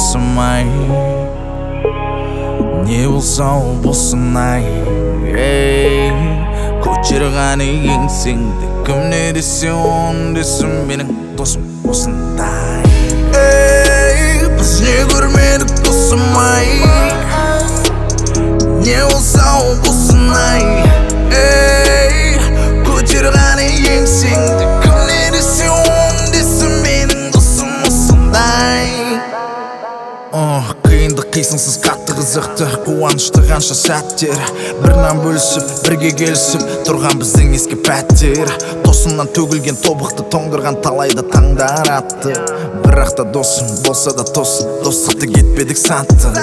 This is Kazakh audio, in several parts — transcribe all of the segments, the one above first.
досым-ай, не болса ол болсын ай. Көтерғаны еңсеңді кім не десе он десін, менің досым осындай. Біз не көрмедік досым-ай, не болса ол болсын ай. Көтерғаны еңсеңді кім не десе он десін, менің досым осындай. Қиынды қисынсыз қатты қызықты, қуанышты қанша сәттер, бірнан бөлісіп, бірге келісіп тұрған біздің ескі пәттер. Тосыннан төгілген тобықты тоңдырған талайда таңдар атты. Бірақ та досым болса да тосын, достықты кетпедік сатты.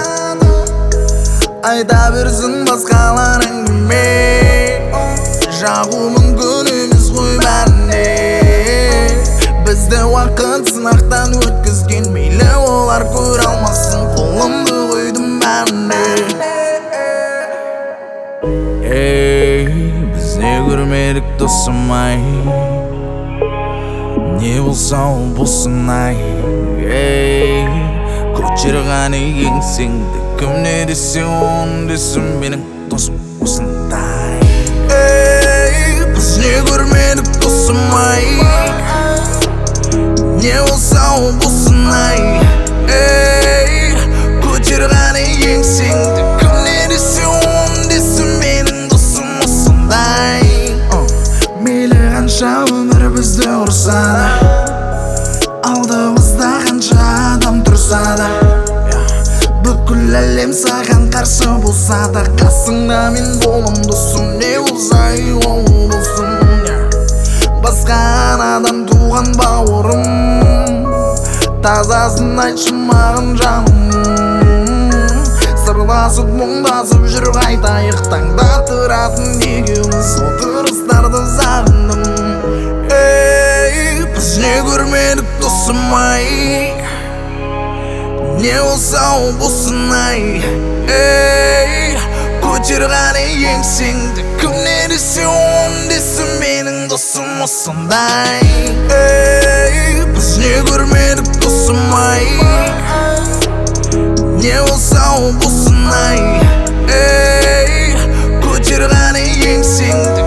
Айта берсін басқалар әңгіме, жағу мүмкін емес қой бәріне. Бізді уақыт сынақтан өткізген, мейлі олар көре алмасын, қолымды қойдым бәріне. Біз не көрмедік досым-ай, не болса ол болсын ай. Көтерғаны еңсеңді кім не десе он десін, менің досым осындай. Біз не көрмедік досым-ай, не болса ол болсын ай. Көтерғаны еңсеңді кім не десе он десін, менің досым осындай. Мейлі қанша өмір бізді ұрса да, алдымызда қанша адам тұрса да, бүкіл әлем саған қарсы болса да, қасыңда мен болам досым, не болса ол болсын. Басқа анадан туған бауырым, тазасын айтшы маған жаным. Сырласып мұңдасып жүр қайтайық, таңда тұратын екеуміз отырыстарды сағындым. Біз не көрмедік досым-ай, не болса ол болсын ай. Көтерғаны еңсеңді кім не десе он десін, менің досым осындай. Біз не көрмедік досым-ай, не болса ол болсын ай. Көтерғаны еңсеңді